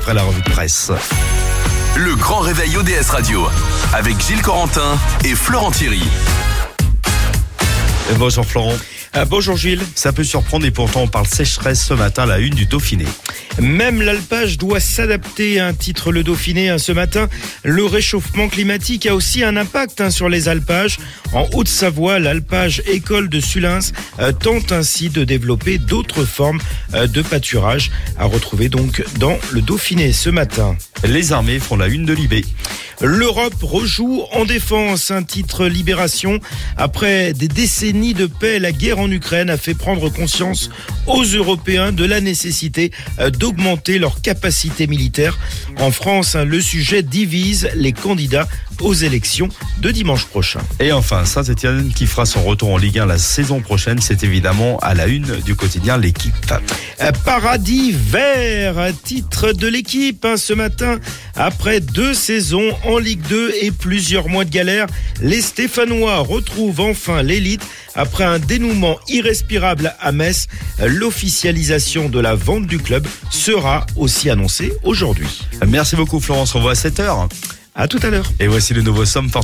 après la revue de presse. Le grand réveil ODS Radio avec Gilles Corentin et Florent Thierry. Bonjour Florent. Bonjour Gilles. Ça peut surprendre et pourtant on parle sécheresse ce matin à la une du Dauphiné. Même l'alpage doit s'adapter, titre le Dauphiné ce matin. Le réchauffement climatique a aussi un impact sur les alpages. En Haute-Savoie, l'alpage École de Sulins tente ainsi de développer d'autres formes de pâturage à retrouver donc dans le Dauphiné ce matin. Les armées font la une de Libé. L'Europe rejoue en défense, un titre Libération. Après des décennies de paix, la guerre en Ukraine a fait prendre conscience aux Européens de la nécessité d'augmenter leur capacité militaire. En France, le sujet divise les candidats aux élections de dimanche prochain. Et enfin, Saint-Etienne qui fera son retour en Ligue 1 la saison prochaine, c'est évidemment à la une du quotidien L'Équipe. Paradis vert, titre de L'Équipe ce matin. Après 2 saisons en Ligue 2 et plusieurs mois de galère, les Stéphanois retrouvent enfin l'élite. Après un dénouement irrespirable à Metz, l'officialisation de la vente du club sera aussi annoncée aujourd'hui. Merci beaucoup Florence, on se revoit à 7h. À tout à l'heure. Et voici le nouveau Somme